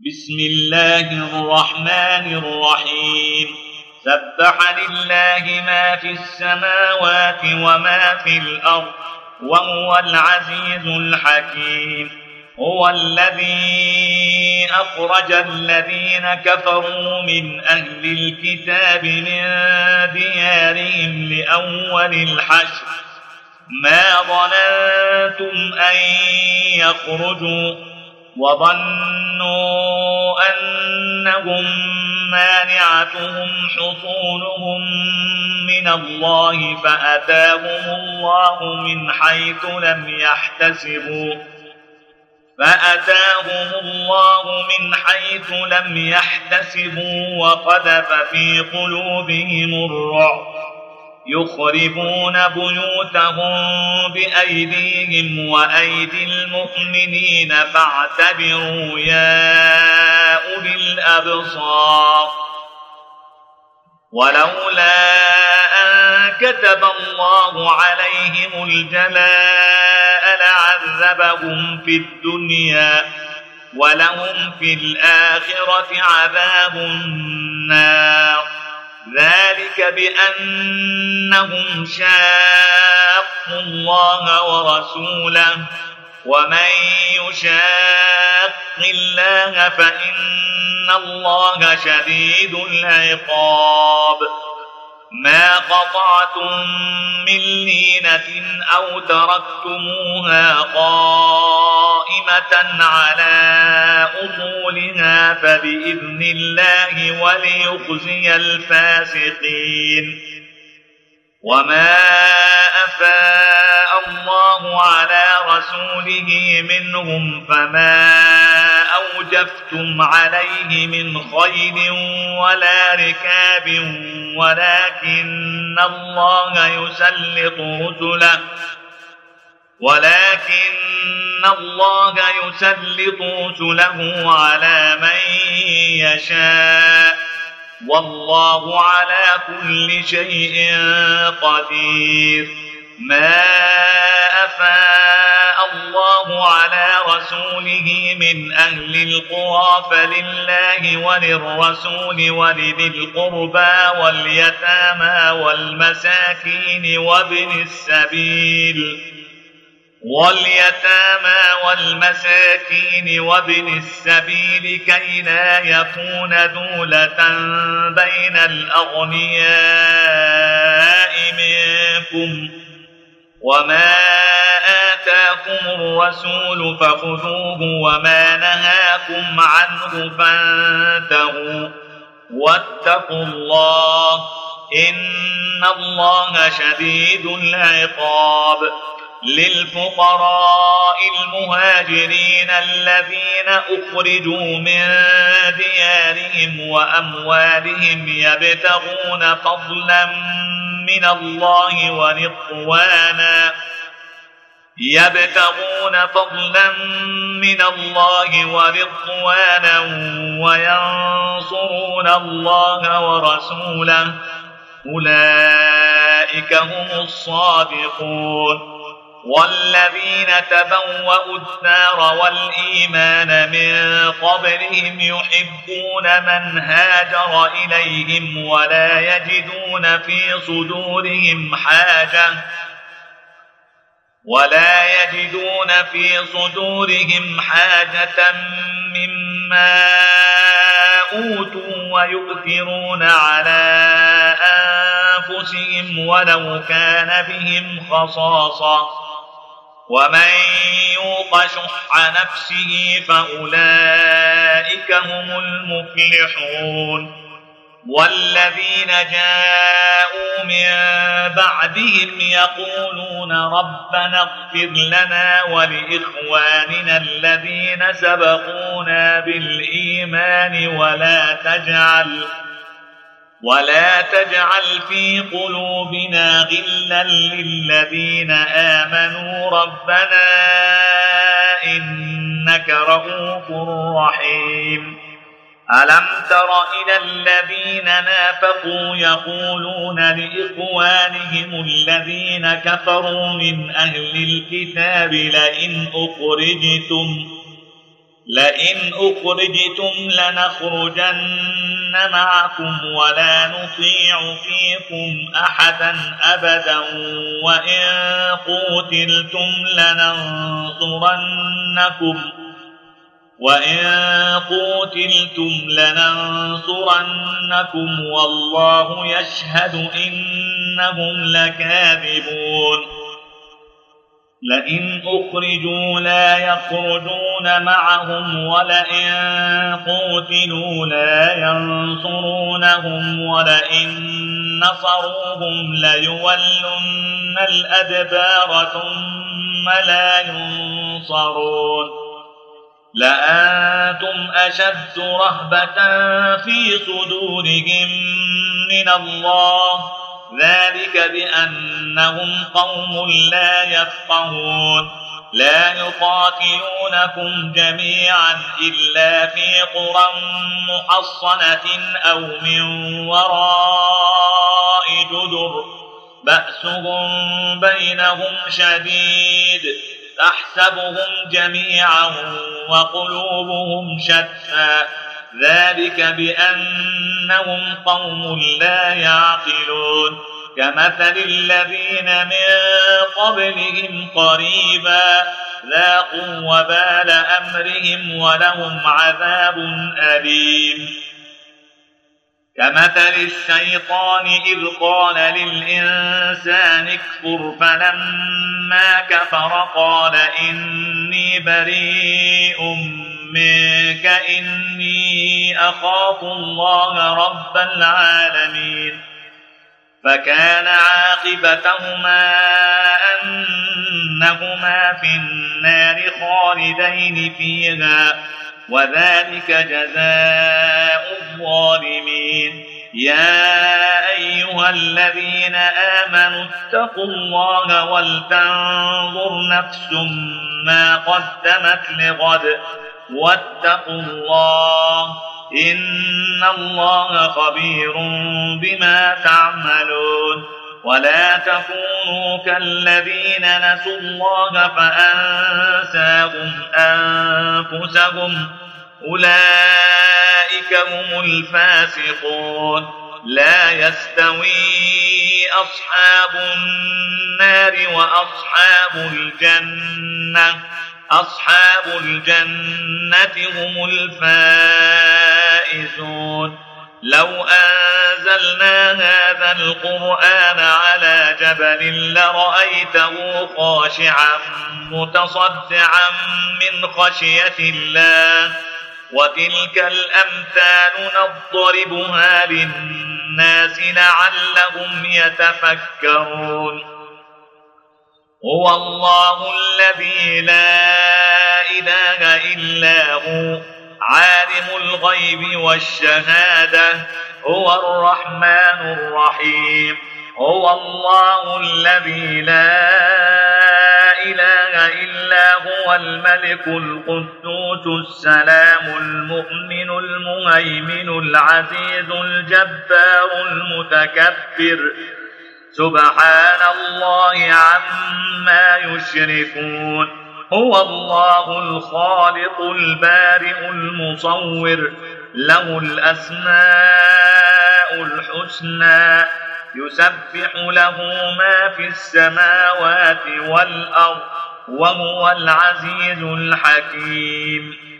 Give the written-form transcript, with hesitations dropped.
بسم الله الرحمن الرحيم. سبح لله ما في السماوات وما في الأرض وهو العزيز الحكيم. هو الذي أخرج الذين كفروا من أهل الكتاب من ديارهم لأول الحشر ما ظننتم أن يخرجوا وظنوا أنهم مانعتهم حصونهم من الله فأتاهم الله من حيث لم يحتسبوا وقذف في قلوبهم الرعب يخربون بيوتهم بأيديهم وأيدي المؤمنين فاعتبروا يا أولي الأبصار. ولولا أن كتب الله عليهم الجلاء لعذبهم في الدنيا ولهم في الآخرة عذاب النار. ذلك بأنهم شاقوا الله ورسوله ومن يشاق الله فإن الله شديد العقاب. ما قطعتم من لينة أو تركتموها قائمة على أصولها فبإذن الله وليخزي الفاسقين. وما أفاء الله على رسوله منهم فما أوجفتم عليه من خيل ولا ركاب ولكن الله يسلط رسله على من يشاء والله على كل شيء قدير. ما أفاء الله على رسوله من أهل القرى فلله وللرسول ولذي القربى واليتامى والمساكين وابن السبيل كي لا يكون دولة بين الأغنياء منكم. وما آتاكم الرسول فخذوه وما نهاكم عنه فانتهوا واتقوا الله إن الله شديد العقاب. للفقراء المهاجرين الذين أخرجوا من ديارهم وأموالهم يبتغون فضلا من الله ورضوانا وينصرون الله ورسوله أولئك هم الصادقون. والذين تبوأوا الدار والإيمان من قبلهم يحبون من هاجر إليهم ولا يجدون في صدورهم حاجة مما أوتوا ويؤثرون على أنفسهم ولو كان بهم خصاصة ومن يوق شح نفسه فأولئك هم المفلحون. والذين جاءوا من بعدهم يقولون ربنا اغفر لنا ولإخواننا الذين سبقونا بالإيمان ولا تجعل في قلوبنا غلا للذين آمنوا ربنا إنك رؤوف رحيم. ألم تر إلى الذين نافقوا يقولون لإخوانهم الذين كفروا من أهل الكتاب لئن أخرجتم لنخرجن معكم ولا نطيع فيكم أحدا أبدا وإن قوتلتم لننصرنكم والله يشهد إنهم لكاذبون لئن أخرجوا لا يخرجون معهم ولئن قوتلوا لا ينصرونهم ولئن نصروهم ليولن الأدبار ثم لا ينصرون لأنتم أشد رهبة في صدورهم من الله ذلك بأنهم قوم لا يفقهون لا يقاتلونكم جميعا إلا في قرى محصنة أو من وراء جدر بأسهم بينهم شديد تحسبهم جميعا وقلوبهم شتى ذلك بأنهم قوم لا يعقلون كمثل الذين من قبلهم قريبا ذاقوا وبال أمرهم ولهم عذاب أليم كمثل الشيطان إذ قال للإنسان اكفر فلما كفر قال إني بريء منك إني أخاف الله رب العالمين فكان عاقبتهما أنهما في النار خالدين فيها وذلك جزاء الظالمين يا أيها الذين آمنوا اتقوا الله ولتنظر نفس ما قدمت لغد واتقوا الله إن الله خبير بما تعملون ولا تكونوا كالذين نسوا الله فأنساهم أنفسهم أولئك هم الفاسقون لا يستوي أصحاب النار وأصحاب الجنة أصحاب الجنة هم الفائزون لو أنزلنا هذا القرآن على جبل لرأيته خاشعا متصدعا من خشية الله وتلك الأمثال نضربها للناس لعلهم يتفكرون هو الله الذي لا إله إلا هو عالم الغيب والشهادة هو الرحمن الرحيم هو الله الذي لا إله إلا هو الملك القدوس السلام المؤمن المهيمن العزيز الجبار المتكبر سبحان الله عما يشركون هو الله الخالق البارئ المصور له الأسماء الحسنى يسبح له ما في السماوات والأرض وهو العزيز الحكيم